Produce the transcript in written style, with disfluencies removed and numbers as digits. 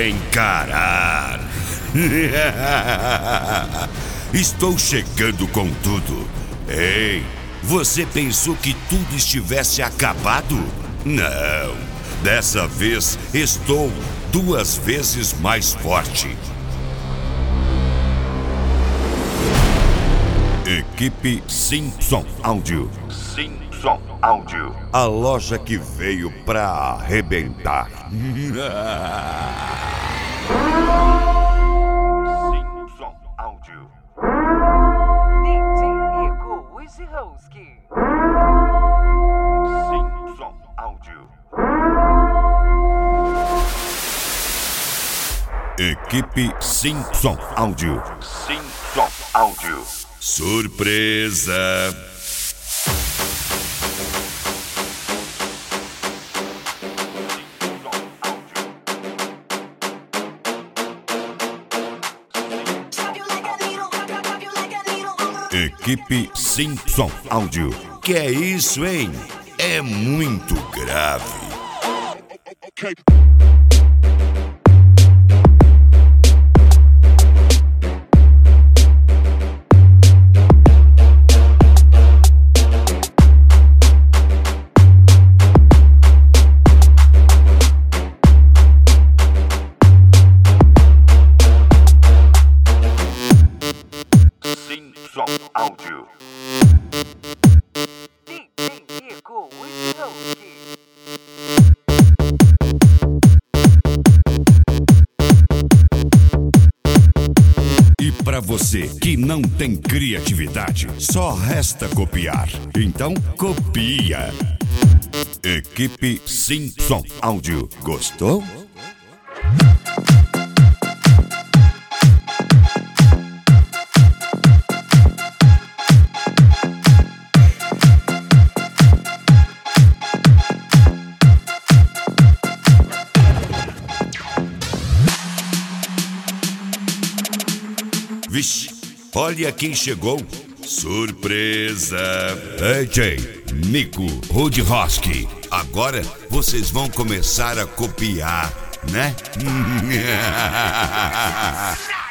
encarar. Estou chegando com tudo. Ei, você pensou que tudo estivesse acabado? Não, dessa vez estou 2 vezes mais forte. Equipe Simpson Áudio. Simpson Áudio. A loja que veio pra arrebentar. Simpson Áudio. DJ Nico Wojciechowski. Simpson Áudio. Equipe Simpson Áudio. Simpson Áudio. Surpresa! Equipe Simpson Áudio. Que é isso, hein? É muito grave. Simpson Áudio. DJ Nico Wojciechowski. E pra você que não tem criatividade, só resta copiar. Então, copia. Equipe Simpson Áudio. Gostou? Vixe, olha quem chegou. Surpresa! DJ Nico Wojciechowski. Agora vocês vão começar a copiar, né?